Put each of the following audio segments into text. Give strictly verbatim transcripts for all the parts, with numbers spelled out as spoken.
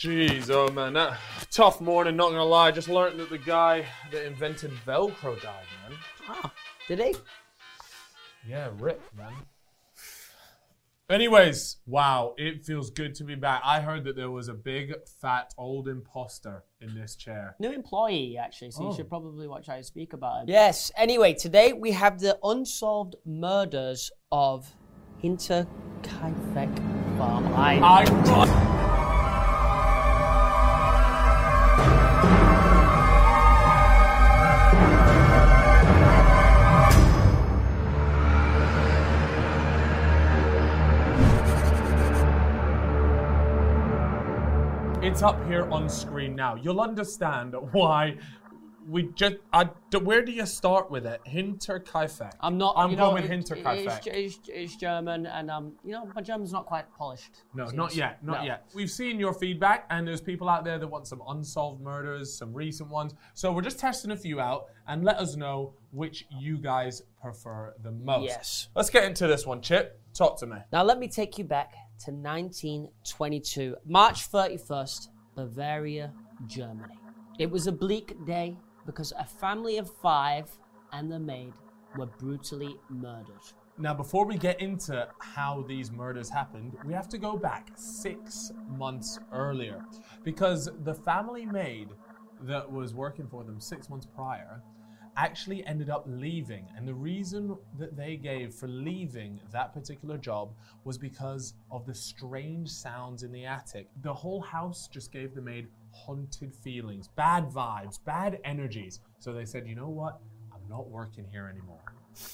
Jeez, oh man, that tough morning, not gonna lie. Just learned that the guy that invented Velcro died, man. Ah, did he? Yeah, rip, man. Anyways, wow, it feels good to be back. I heard that there was a big, fat, old imposter in this chair. New employee, actually, so Oh. you should probably watch how you speak about him. Yes, anyway, today we have the unsolved murders of Hinterkaifeck Farm. I... I... It's up here on screen now. You'll understand why we just... I, where do you start with it? Hinterkaifeck. I'm not... I'm you going know, with it- Hinterkaifeck. It's, it's, it's German, and, um, you know, my German's not quite polished. No, Seems. not yet, not No. yet. We've seen your feedback, and there's people out there that want some unsolved murders, some recent ones. So we're just testing a few out, and let us know which you guys prefer the most. Yes. Let's get into this one, Chip. Talk to me. Now, let me take you back to nineteen twenty-two, March thirty-first, Bavaria, Germany. It was a bleak day because a family of five and the maid were brutally murdered. Now, before we get into how these murders happened, we have to go back six months earlier, because the family maid that was working for them six months prior actually ended up leaving. And the reason that they gave for leaving that particular job was because of the strange sounds in the attic. The whole house just gave the maid haunted feelings, bad vibes, bad energies. So they said, you know what? I'm not working here anymore.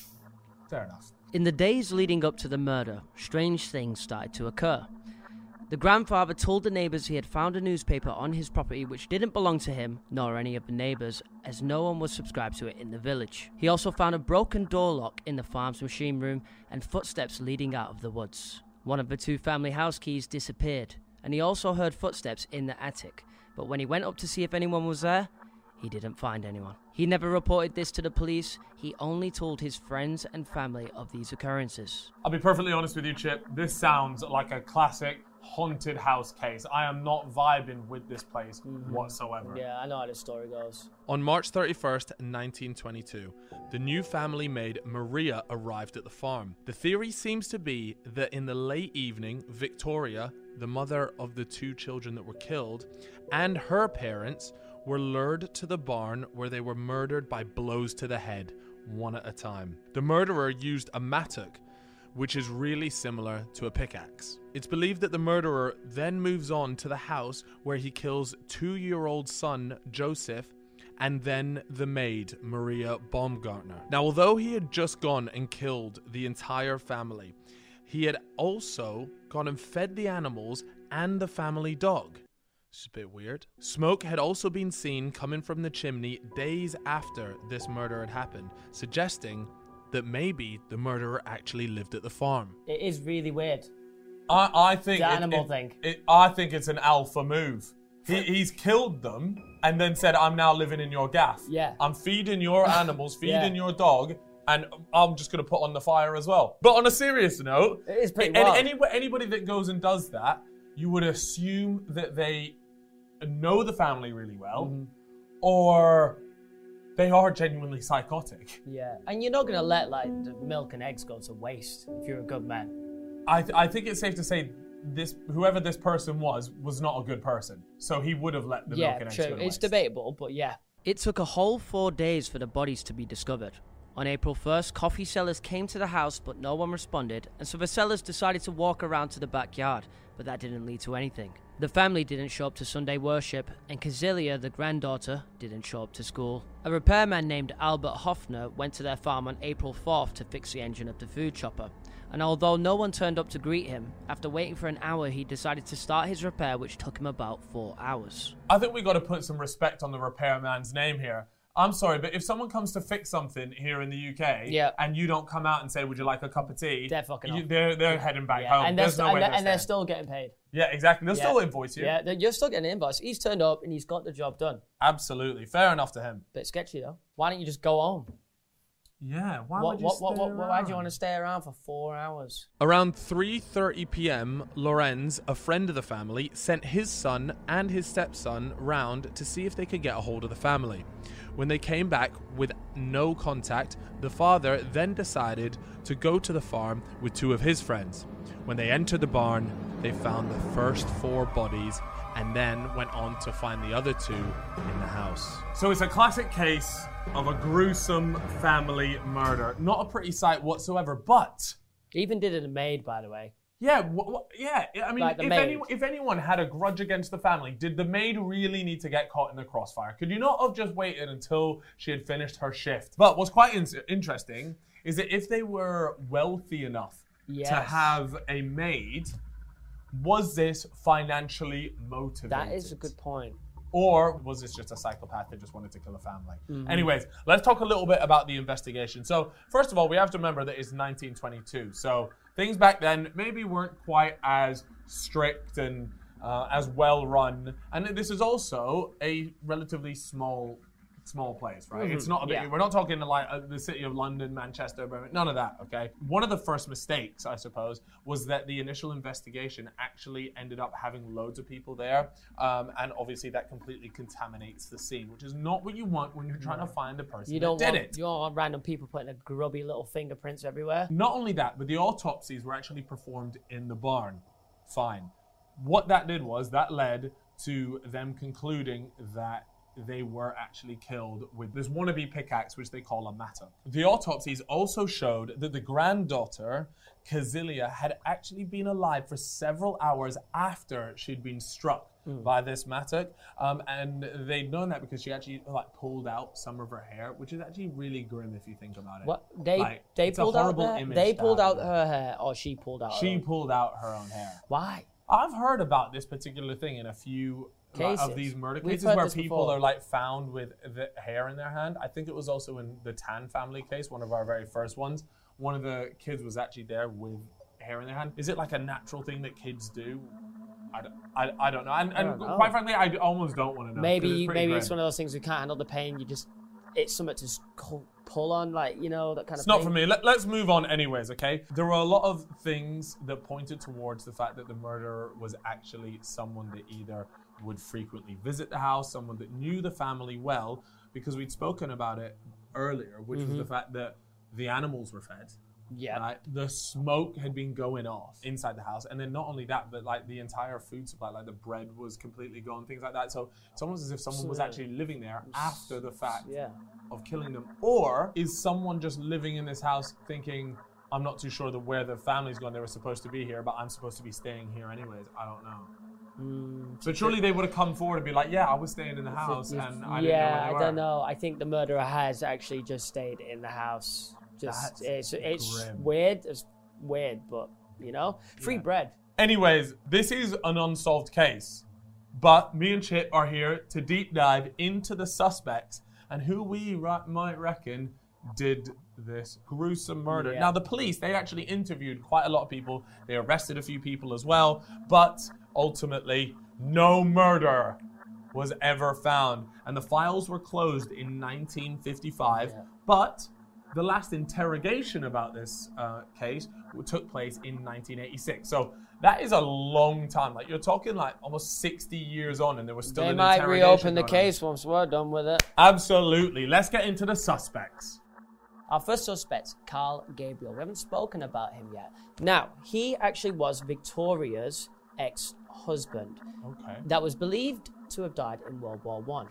Fair enough. In the days leading up to the murder, strange things started to occur. The grandfather told the neighbors he had found a newspaper on his property which didn't belong to him nor any of the neighbors, as no one was subscribed to it in the village. He also found a broken door lock in the farm's machine room and footsteps leading out of the woods. One of the two family house keys disappeared, and he also heard footsteps in the attic, but when he went up to see if anyone was there, he didn't find anyone. He never reported this to the police. He only told his friends and family of these occurrences. I'll be perfectly honest with you, Chip. This sounds like a classic haunted house case. I am not vibing with this place mm-hmm. whatsoever. Yeah, I know how this story goes. On March thirty-first, nineteen twenty-two, the new family maid Maria arrived at the farm. The theory seems to be that in the late evening, Victoria, the mother of the two children that were killed, and her parents were lured to the barn where they were murdered by blows to the head, one at a time. The murderer used a mattock, which is really similar to a pickaxe. It's believed that the murderer then moves on to the house where he kills two-year-old son Joseph and then the maid Maria Baumgartner. Now, although he had just gone and killed the entire family, he had also gone and fed the animals and the family dog. It's a bit weird. Smoke had also been seen coming from the chimney days after this murder had happened, suggesting that maybe the murderer actually lived at the farm. It is really weird. I, I think the it, animal it, thing. It, I think it's an alpha move. He, he's killed them and then said, "I'm now living in your gaff. Yeah. I'm feeding your animals, feeding Yeah. your dog, and I'm just going to put on the fire as well." But on a serious note, It is pretty any, wild. any, anybody that goes and does that, you would assume that they know the family really well, Mm-hmm. or they are genuinely psychotic. Yeah, and you're not going to let like the milk and eggs go to waste if you're a good man. I, th- I think it's safe to say this whoever this person was was not a good person, so he would have let the yeah, milk and eggs true. go to It's waste. debatable, but yeah. It took a whole four days for the bodies to be discovered. On April first, coffee sellers came to the house, but no one responded, and so the sellers decided to walk around to the backyard, but that didn't lead to anything. The family didn't show up to Sunday worship, and Kazilia, the granddaughter, didn't show up to school. A repairman named Albert Hoffner went to their farm on April fourth to fix the engine of the food chopper. And although no one turned up to greet him, after waiting for an hour, he decided to start his repair, which took him about four hours. I think we got to put some respect on the repairman's name here. I'm sorry, but if someone comes to fix something here in the U K, Yeah. and you don't come out and say, "Would you like a cup of tea?" They're fucking you, off. They're they're heading back Yeah, home. and they're, There's st- no way and, they're, they're and they're staying. still getting paid. Yeah, exactly. They'll Yeah. still invoice you. Yeah, they're- you're still getting an invoice. He's turned up and he's got the job done. Absolutely. Fair enough to him. Bit sketchy though. Why don't you just go home? Yeah, why What, would you what, stay what, what, why do you around? want to stay around for four hours? Around three thirty p.m., Lorenz, a friend of the family, sent his son and his stepson round to see if they could get a hold of the family. When they came back with no contact, the father then decided to go to the farm with two of his friends. When they entered the barn, they found the first four bodies and then went on to find the other two in the house. So it's a classic case of a gruesome family murder. Not a pretty sight whatsoever, but... Even did it a maid, by the way. Yeah, w- w- yeah. I mean, Like the if, maid. any, if anyone had a grudge against the family, did the maid really need to get caught in the crossfire? Could you not have just waited until she had finished her shift? But what's quite in- interesting is that if they were wealthy enough Yes. to have a maid, was this financially motivated? That is a good point. Or was this just a psychopath that just wanted to kill a family? Mm-hmm. Anyways, let's talk a little bit about the investigation. So, first of all, we have to remember that it's nineteen twenty-two. So, things back then maybe weren't quite as strict and uh, as well run. And this is also a relatively small small place, right? Mm-hmm. It's not a big, Yeah. we're not talking like uh, the city of London, Manchester, Birmingham, none of that, okay? One of the first mistakes, I suppose, was that the initial investigation actually ended up having loads of people there, um, and obviously that completely contaminates the scene, which is not what you want when you're trying to find a person You that don't did want it. you don't want random people putting a grubby little fingerprints everywhere. Not only that, but the autopsies were actually performed in the barn. Fine. What that did was that led to them concluding that they were actually killed with this wannabe pickaxe, which they call a mattock. The autopsies also showed that the granddaughter, Kazilia, had actually been alive for several hours after she'd been struck mm. by this mattock. Um, and they'd known that because she actually like pulled out some of her hair, which is actually really grim if you think about it. What they like, they it's pulled a out horrible their, image they to pulled have. out her hair, or she pulled out. She her own. pulled out her own hair. Why? I've heard about this particular thing in a few like, Cases. of these murder We've cases heard where this people before. are like found with the hair in their hand. I think it was also in the Tan family case, one of our very first ones. One of the kids was actually there with hair in their hand. Is it like a natural thing that kids do? I don't, I, I don't know. And, and don't know. quite frankly, I almost don't want to know. 'cause Maybe it's pretty maybe grim. it's one of those things you can't handle the pain. You just it's something to just co- pull on, like you know that kind It's of. not thing. for me. Let, let's move on anyways, okay? There were a lot of things that pointed towards the fact that the murderer was actually someone that either would frequently visit the house, someone that knew the family well, because we'd spoken about it earlier, which Mm-hmm. was the fact that the animals were fed. Yeah. Right? The smoke had been going off inside the house, and then not only that, but like the entire food supply, like the bread was completely gone, things like that. So it's almost as if someone was So- actually living there after the fact Yeah. of killing them. Or is someone just living in this house thinking, I'm not too sure that where the family's gone, they were supposed to be here, but I'm supposed to be staying here anyways. I don't know. Mm, But surely they would have come forward and be like, yeah, I was staying in the house and I didn't know yeah, where they I were. don't know. I think the murderer has actually just stayed in the house. Just That's it's it's grim. weird. It's weird, but you know, free Yeah. bread. Anyways, this is an unsolved case, but me and Chip are here to deep dive into the suspects and who we ri- might reckon did this gruesome murder. Yeah. Now, the police, they actually interviewed quite a lot of people. They arrested a few people as well, but ultimately, no murder was ever found. And the files were closed in nineteen fifty-five, Yeah. but the last interrogation about this uh, case took place in nineteen eighty-six. So that is a long time. Like you're talking like almost sixty years on, and there was still They an might interrogation reopen the going on. case once we're done with it. Absolutely. Let's get into the suspects. Our first suspect, Carl Gabriel. We haven't spoken about him yet. Now, he actually was Victoria's ex-husband Okay. that was believed to have died in World War One.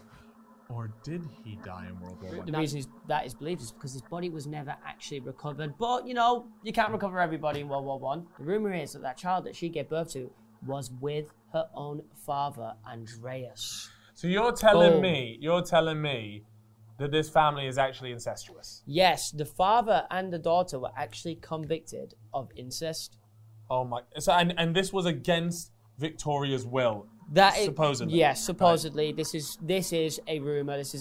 Or did he die in World War One? The reason is, that is believed is because his body was never actually recovered. But, you know, you can't recover everybody in World War One. The rumor is that that child that she gave birth to was with her own father, Andreas. So you're telling Oh. me, you're telling me that this family is actually incestuous. Yes, the father and the daughter were actually convicted of incest. Oh my! So and and this was against Victoria's will. That is, Supposedly. Yes, supposedly. This is this is a rumor. This isn't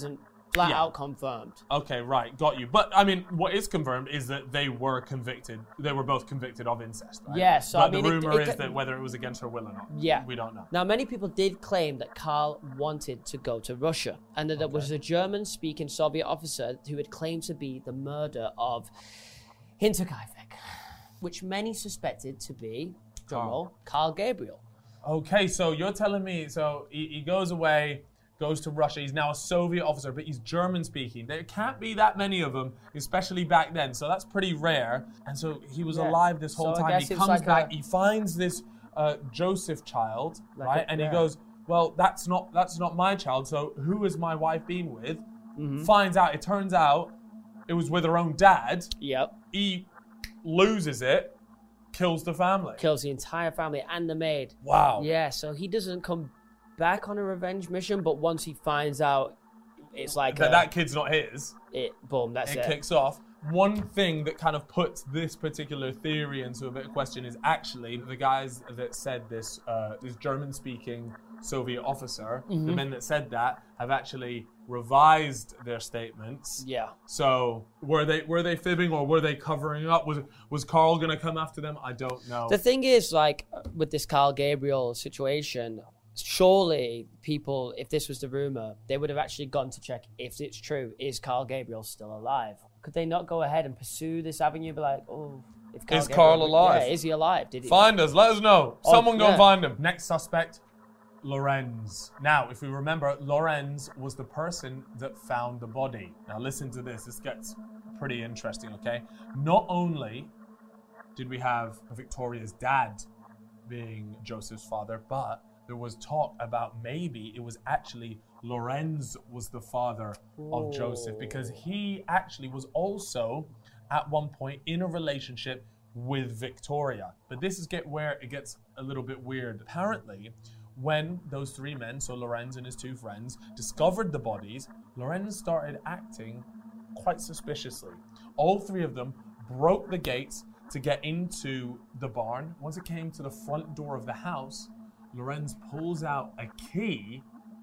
Flat Yeah. out confirmed. Okay, right, got you. But I mean, what is confirmed is that they were convicted. They were both convicted of incest, right? Yeah, so, but I mean, the it- rumor it is ca- that whether it was against her will or not, Yeah. we don't know. Now, many people did claim that Karl wanted to go to Russia and that there was a German-speaking Soviet officer who had claimed to be the murder of Hinterkaifeck, which many suspected to be, drumroll, Karl Gabriel. Okay, so you're telling me, so he, he goes away, goes to Russia. He's now a Soviet officer, but he's German speaking. There can't be that many of them, especially back then. So that's pretty rare. And so he was Yeah. alive this whole So I time. guess He it's comes like back, a- he finds this uh, Joseph child, Like right? a- and yeah. he goes, well, that's not that's not my child. So who has my wife been with? Mm-hmm. Finds out, it turns out it was with her own dad. Yep. He loses it, kills the family. Kills the entire family and the maid. Wow. Yeah, so he doesn't come back on a revenge mission, but once he finds out, it's like That, a- that kid's not his. it. Boom, that's it it. kicks off. One thing that kind of puts this particular theory into a bit of question is actually the guys that said this, uh, this German-speaking Soviet officer, Mm-hmm. the men that said that, have actually revised their statements. Yeah. So were they were they fibbing or were they covering up? Was was Karl gonna come after them? I don't know. The thing is, like, with this Karl Gabriel situation, surely people, if this was the rumor, they would have actually gone to check if it's true. Is Karl Gabriel still alive? Could they not go ahead and pursue this avenue? Be like, oh, if Karl Is Karl alive? Yeah, is he alive? Did he? Find us. Let us know. Oh, Someone go yeah. and find him. Next suspect, Lorenz. Now, if we remember, Lorenz was the person that found the body. Now, listen to this. This gets pretty interesting, okay? Not only did we have Victoria's dad being Joseph's father, but there was talk about maybe it was actually Lorenz was the father of Joseph, because he actually was also at one point in a relationship with Victoria. But this is get where it gets a little bit weird. Apparently, when those three men, so Lorenz and his two friends, discovered the bodies, Lorenz started acting quite suspiciously. All three of them broke the gates to get into the barn. Once it came to the front door of the house, Lorenz pulls out a key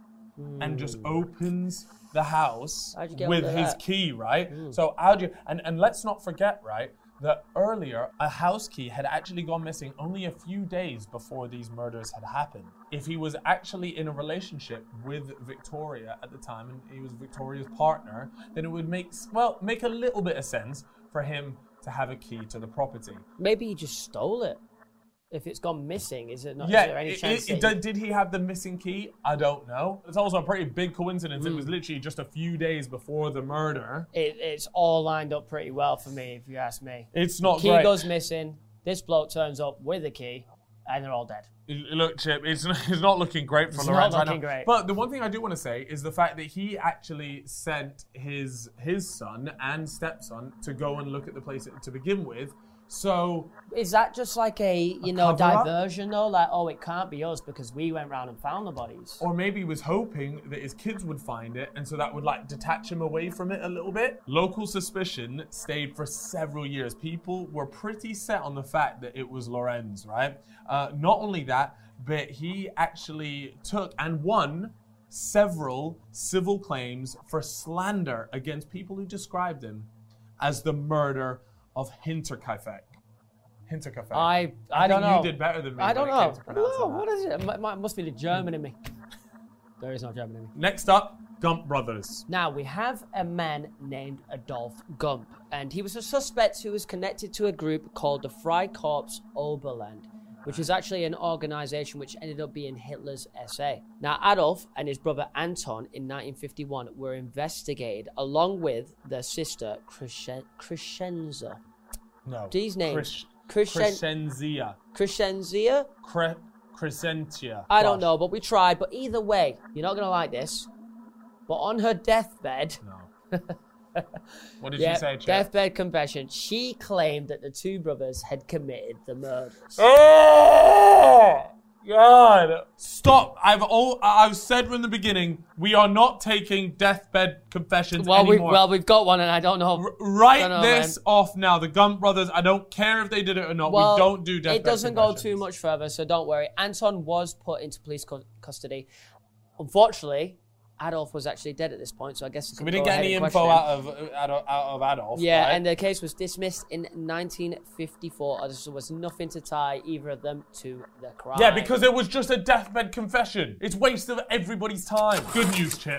and just opens the house How'd you get with onto his that? key, right? So how'd you, and, and let's not forget, right, that earlier a house key had actually gone missing only a few days before these murders had happened. If he was actually in a relationship with Victoria at the time and he was Victoria's partner, then it would make, well, make a little bit of sense for him to have a key to the property. Maybe he just stole it. If it's gone missing, is it not? Yeah, is there any it- chance it- that did, did he have the missing key? I don't know. It's also a pretty big coincidence. It Mm. was literally just a few days before the murder. it, it's all lined up pretty well for me, if you ask me? It's not Key great. goes missing. This bloke turns up with a key, and they're all dead. Look, Chip, it's, it's not looking great for It's Lorenz not right looking now. great. But the one thing I do want to say is the fact that he actually sent his his son and stepson to go and look at the place to begin with. So Is that just like a, you know, cover-up? diversion though? Like, oh, it can't be us because we went round and found the bodies. Or maybe he was hoping that his kids would find it, and so that would like detach him away from it a little bit. Local suspicion stayed for several years. People were pretty set on the fact that it was Lorenz, right? Uh, not only that, but he actually took and won several civil claims for slander against people who described him as the murder of Hinterkaifeck. Hinterkaifeck. I, I, think don't know. you did better than me I don't when it came know. to I don't know. pronouncing What that. is it? It mu- mu- must be the German in me. There is no German in me. Next up, Gump Brothers. Now, we have a man named Adolf Gump, and he was a suspect who was connected to a group called the Freikorps Oberland, which was actually an organization which ended up being Hitler's S A. Now, Adolf and his brother Anton in nineteen fifty-one were investigated along with their sister Crescen- Crescenza. No. These names. Chris- Crescen- Crescenzia. Crescenzia? Cre- Crescentia. I don't Gosh. know, but we tried. But either way, you're not going to like this. But on her deathbed, No. What did yeah, you say, Chip? deathbed confession, she claimed that the two brothers had committed the murders. Oh! God. Stop. I've all I've said from the beginning, we are not taking deathbed confessions Well, we, anymore. well, we've got one, and I don't know. R- write don't know, this man. off now. The Gump Brothers, I don't care if they did it or not. Well, we don't do deathbed it doesn't go confessions. too much further, so don't worry. Anton was put into police cu- custody. Unfortunately, Adolf was actually dead at this point, so I guess so we didn't get any info out of, out of out of Adolf. Yeah, right? and the case was dismissed in nineteen fifty-four. There was nothing to tie either of them to the crime. Yeah, because it was just a deathbed confession. It's waste of everybody's time. Good news, Chip.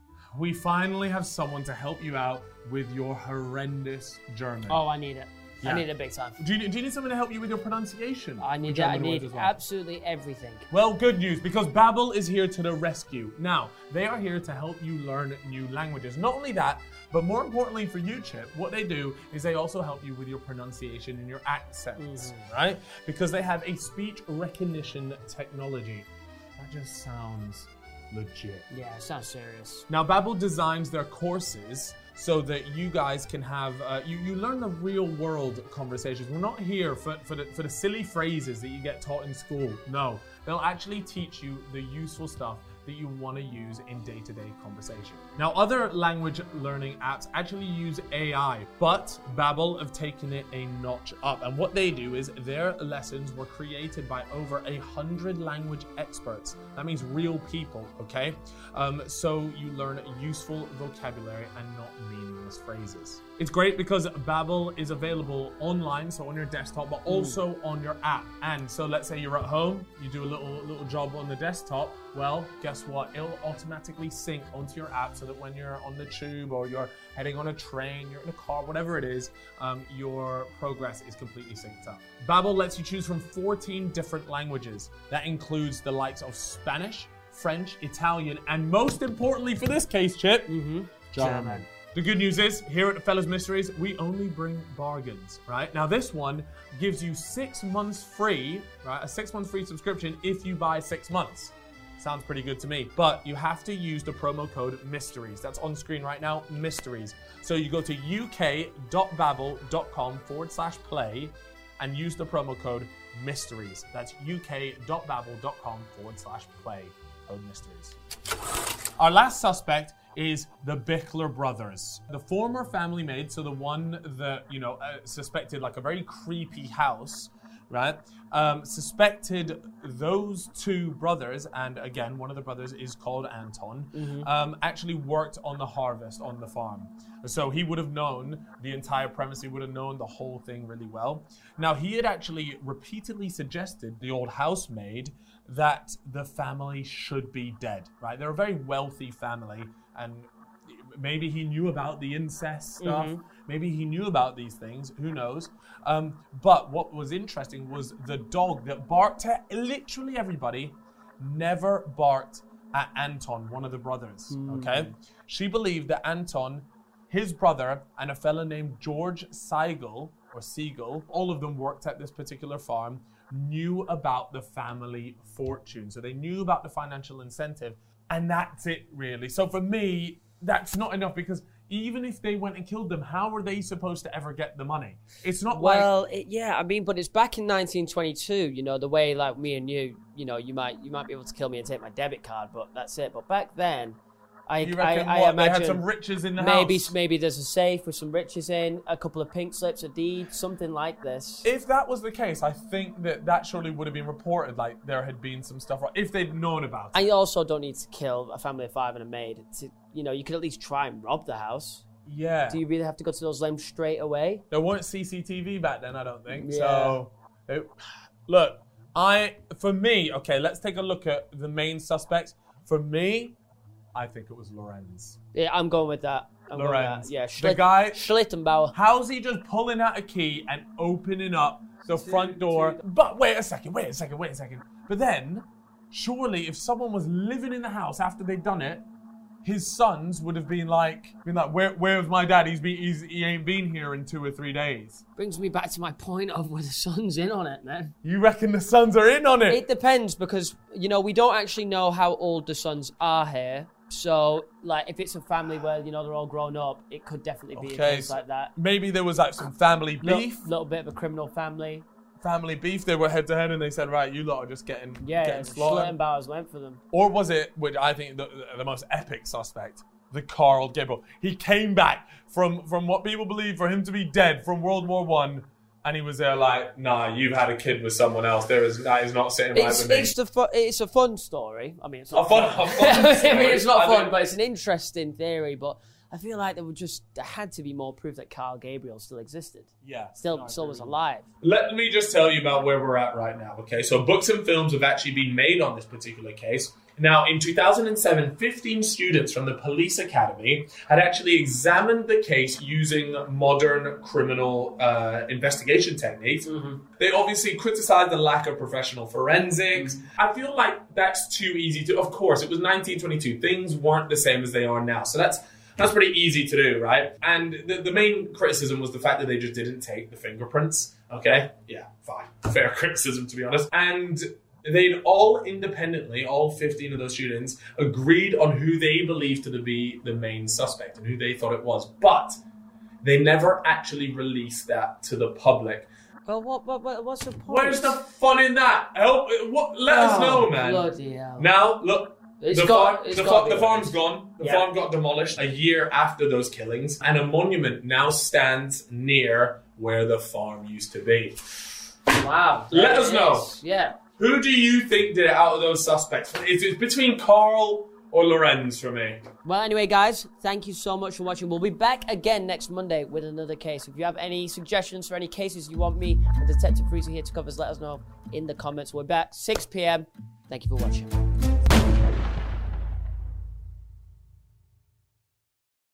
We finally have someone to help you out with your horrendous German. Oh, I need it. Yeah. I need it big time. Do you, do you need someone to help you with your pronunciation? I need that. I need well? absolutely everything. Well, good news, because Babbel is here to the rescue. Now, they are here to help you learn new languages. Not only that, but more importantly for you, Chip, what they do is they also help you with your pronunciation and your accents, mm-hmm. right? Because they have a speech recognition technology. That just sounds legit. Yeah, it sounds serious. Now, Babbel designs their courses so that you guys can have, uh, you, you learn the real world conversations. We're not here for, for, the, for the silly phrases that you get taught in school. No, they'll actually teach you the useful stuff that you want to use in day-to-day conversation. Now, other language learning apps actually use A I, but Babbel have taken it a notch up. And what they do is their lessons were created by over a hundred language experts. That means real people, okay? Um, so you learn useful vocabulary and not meaningless phrases. It's great because Babbel is available online, so on your desktop, but also mm. on your app. And so let's say you're at home, you do a little little job on the desktop. Well, guess what? It'll automatically sync onto your app so that when you're on the tube or you're heading on a train, you're in a car, whatever it is, um, your progress is completely synced up. Babbel lets you choose from fourteen different languages. That includes the likes of Spanish, French, Italian, and most importantly for this case, Chip, mm-hmm. German. German. The good news is, here at the Fellas Mysteries, we only bring bargains, right? Now this one gives you six months free, right? A six months free subscription if you buy six months. Sounds pretty good to me. But you have to use the promo code MYSTERIES. That's on screen right now, MYSTERIES. So you go to uk.babbel.com forward slash play and use the promo code MYSTERIES. That's uk.babbel.com forward slash play. Code MYSTERIES. Our last suspect is the Bichler brothers. The former family maid, so the one that, you know, uh, suspected like a very creepy house, right? Um, suspected those two brothers, and again, one of the brothers is called Anton, mm-hmm. um, actually worked on the harvest on the farm. So he would have known the entire premise, he would have known the whole thing really well. Now, he had actually repeatedly suggested, the old housemaid, that the family should be dead, right? They're a very wealthy family, and maybe he knew about the incest stuff. Mm-hmm. Maybe he knew about these things. Who knows? Um, but what was interesting was the dog that barked at literally everybody never barked at Anton, one of the brothers. Mm. Okay? She believed that Anton, his brother, and a fella named George Siegel, or Siegel, all of them worked at this particular farm, knew about the family fortune. So they knew about the financial incentive. And that's it, really. So for me, that's not enough, because even if they went and killed them, how were they supposed to ever get the money? It's not well, like... Well, yeah, I mean, but it's back in nineteen twenty-two, you know, the way like me and you, you know, you might you might be able to kill me and take my debit card, but that's it. But back then, I, you reckon I, what, I imagine they had some riches in the maybe, house? Maybe there's a safe with some riches in, a couple of pink slips, a deed, something like this. If that was the case, I think that that surely would have been reported, like there had been some stuff, if they'd known about it. I also don't need to kill a family of five and a maid. To, you know, you could at least try and rob the house. Yeah. Do you really have to go to those lengths straight away? There weren't C C T V back then, I don't think. Yeah. So, it, look, I, for me, okay, let's take a look at the main suspects. For me, I think it was Lorenz. Yeah, I'm going with that. I'm Lorenz. Going with that. Yeah, Schlitt- the guy, Schlittenbauer. How's he just pulling out a key and opening up the front door? But wait a second, wait a second, wait a second. But then, surely if someone was living in the house after they'd done it, his sons would have been like, been like, where, where's my dad? He's been, he's, he ain't been here in two or three days. Brings me back to my point of where the son's in on it, man. You reckon the sons are in on it? It depends, because, you know, we don't actually know how old the sons are here. So, like, if it's a family where, you know, they're all grown up, it could definitely be okay, things like that. Maybe there was, like, some family beef. Little, little bit of a criminal family. Family beef. They were head-to-head and they said, right, you lot are just getting, yeah, getting yeah, slaughtered. Schlittenbauers went for them. Or was it, which I think the, the most epic suspect, the Karl Gebel. He came back from, from what people believe for him to be dead from World War One And he was there like, nah, you've had a kid with someone else. There is that is not sitting right It's, with me. it's, the fu- it's a fun story. I mean, it's not A fun, fun. a fun I story. mean, it's not I fun, don't- but it's an interesting theory. But I feel like there would just there had to be more proof that Carl Gabriel still existed. Yeah. Still, No, I still agree was with you. alive. Let me just tell you about where we're at right now, okay? So books and films have actually been made on this particular case. Now, in two thousand seven, fifteen students from the police academy had actually examined the case using modern criminal uh, investigation techniques. Mm-hmm. They obviously criticized the lack of professional forensics. I feel like that's too easy to... Of course, it was nineteen twenty-two. Things weren't the same as they are now. So that's that's pretty easy to do, right? And the, the main criticism was the fact that they just didn't take the fingerprints. Okay? Yeah, fine. Fair criticism, to be honest. And they'd all independently, all fifteen of those students, agreed on who they believed to be the main suspect and who they thought it was. But they never actually released that to the public. Well, what, what, what what's the point? Where's the fun in that? Help! What? Let us know, Oh, man. Bloody hell. Now, look. It's the got- farm, it's the, gotta fa- be the farm's released. gone. The Yeah. farm got demolished a year after those killings, and a monument now stands near where the farm used to be. Wow. Let There us it know. is. Yeah. Who do you think did it out of those suspects? It's, it's between Carl or Lorenz for me. Well, anyway, guys, thank you so much for watching. We'll be back again next Monday with another case. If you have any suggestions for any cases you want me and Detective Freezer here to cover, let us know in the comments. We're back six p.m. Thank you for watching.